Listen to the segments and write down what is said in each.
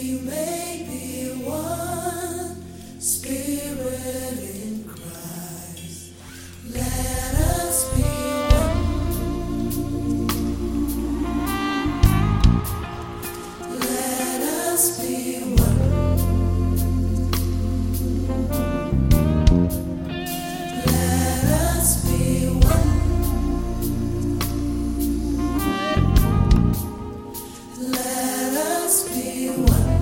may be one spirit in Christ. Let us be one. Let us be one. Let us be one. Let us be one.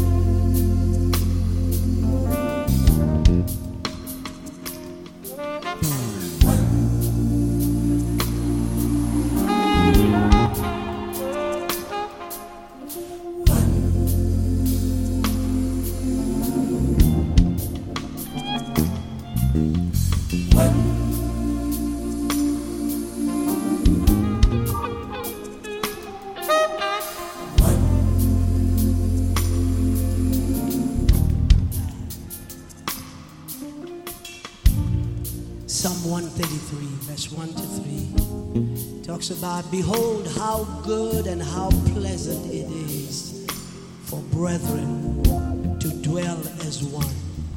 Psalm 133, verse 1 to 3 talks about, behold how good and how pleasant it is for brethren to dwell as one.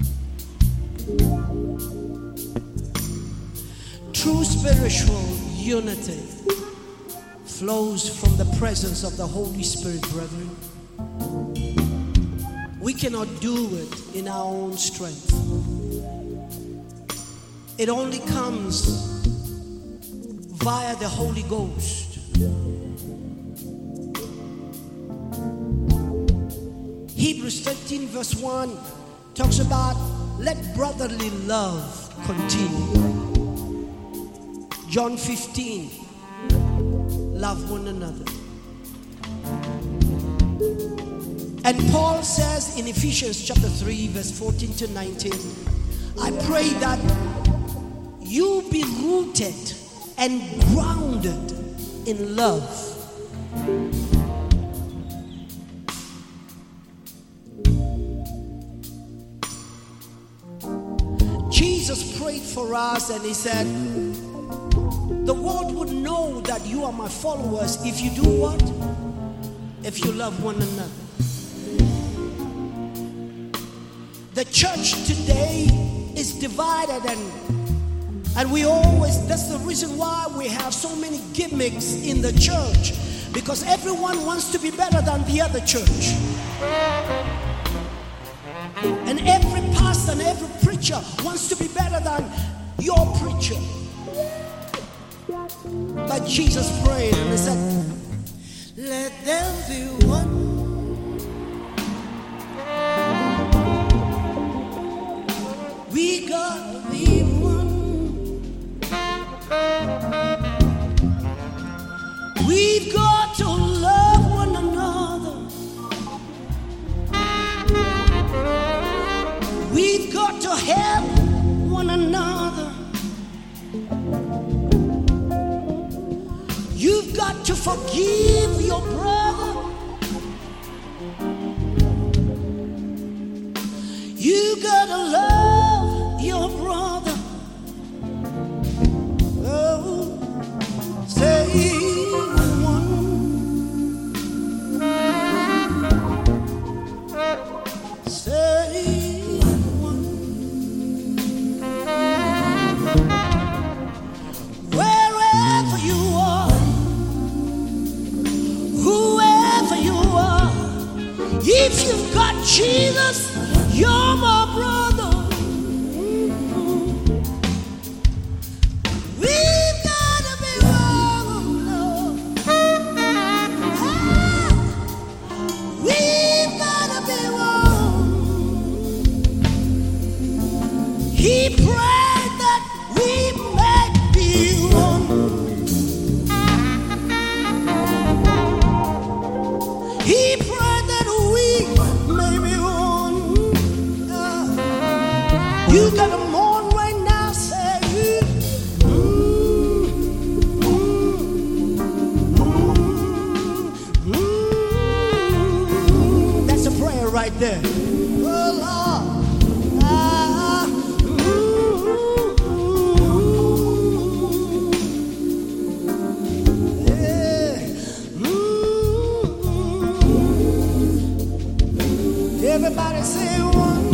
True spiritual unity flows from the presence of the Holy Spirit, brethren. We cannot do it in our own strength. It only comes via the Holy Ghost. Hebrews 13 verse 1 talks about, let brotherly love continue. John 15, love one another. And Paul says in Ephesians chapter 3 verse 14 to 19, I pray that you be rooted and grounded in love. Jesus prayed for us and he said, the world would know that you are my followers if you do what? If you love one another. The church today is divided and we always, that's the reason why we have so many gimmicks in the church, because everyone wants to be better than the other church. And every pastor and every preacher wants to be better than your preacher. But Jesus prayed and he said, Let them be one. We gotta be one. We've got to love one another. We've got to help one another. You've got to forgive your brother. You gotta love your brother. Oh, say one. Say one. Wherever you are, whoever you are, if you've got Jesus, you're my brother. We've gotta be one, Lord. We've gotta be one. He prayed that we might be one. He prayed that we may be one. You gotta mourn right now, say that's a prayer right there. Oh Lord. Everybody say one.